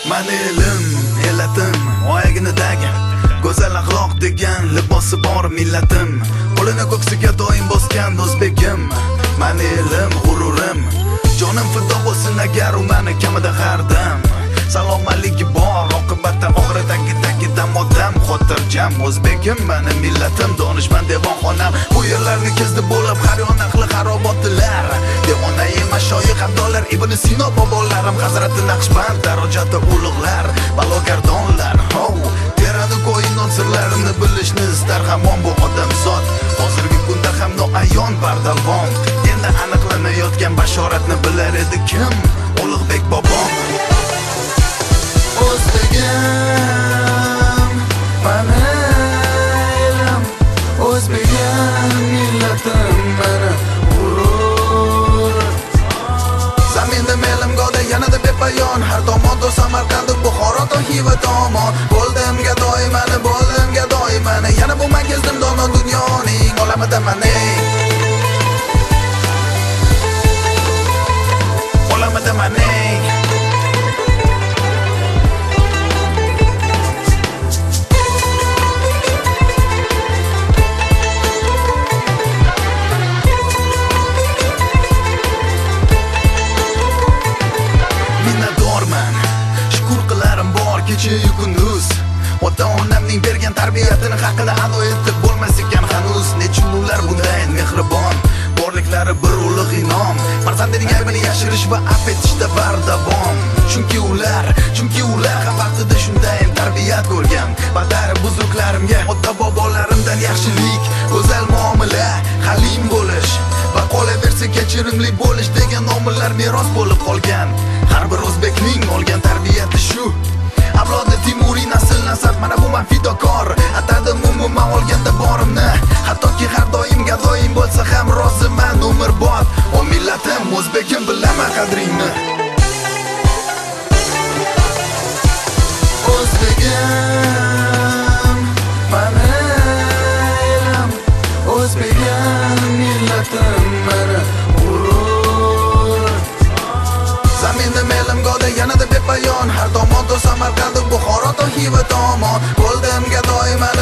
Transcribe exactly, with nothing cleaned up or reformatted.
Mani elim, elatim, oyaginidagi go'zal axloq degan libosi bor millatim. Qo'lini ko'ksiga doim bosgan o'zbegim. Mani elim, g'ururim, jonim fido bo'lsin agar u meni kamida har dam. Salomatligi bor, oqibatda og'ridagi-dagidan odam xotirjam. O'zbegim meni millatim, donishmand devonxonam. Bu yerlarni kezdi bo'lib har yon aqli xarobotlar. Devonai mashoyix abdollar, Ibn Sino bobolarim, Hazrati Naqshband darajati ulug'lar, balogardonlar. Ho, terani ko'yinon sirlarini bilishni istar hamon bu odam zot. Hozirgi kunda ham noayon bardalbon. Endi aniqlanayotgan bashoratni bilar edi kim? Ulug'bek bobom. O'zbegim, mani elim, o'zbegim millatim, mani g'urur. Zaminda melim go'da yanada bepayon, har tomonda Samarqand, Buxoro, Xiva tomon. Bo'ldim gadoy mani, bo'ldim gadoy mani, yana bu men kezdim dono dunyoning olamida mani. Olamida mani. Kecha-yu kunduz ota-onamning bergan tarbiyatini haqida ado etib bo'lmas ekan hanuz. Nechun ular bunday mehribon, borliklari bir ulug' inom. Farzandining aybini yashirish va afv etishda bardavom. Chunki ular, chunki ular ham vaqtida shunday tarbiyat ko'rgan. Badar buzruglarimga ota-bobolarimdan yaxshilik, go'zal muomala, halim bo'lish va qolaversa kechirimli bo'lish degan omillar meros bo'lib qolgan. Har bir o'zbekning olgan tarbiyati shu. Avlodi Timuriy nasl nasab, mana bu men fidokor. Atadim umuman olganda borimni, hattoki har doim gadoyim bo'lsa ham roziman umrbod. O millatim, o'zbegim, bilaman qadringni. O'zbegim, mani elim, o'zbegim millatim, mani g'urur. Zaminda melim go'da yanada bepayon, har tomonda Samarqand, Buxoro, Xiva tomon. Bo'ldim gadoy mani,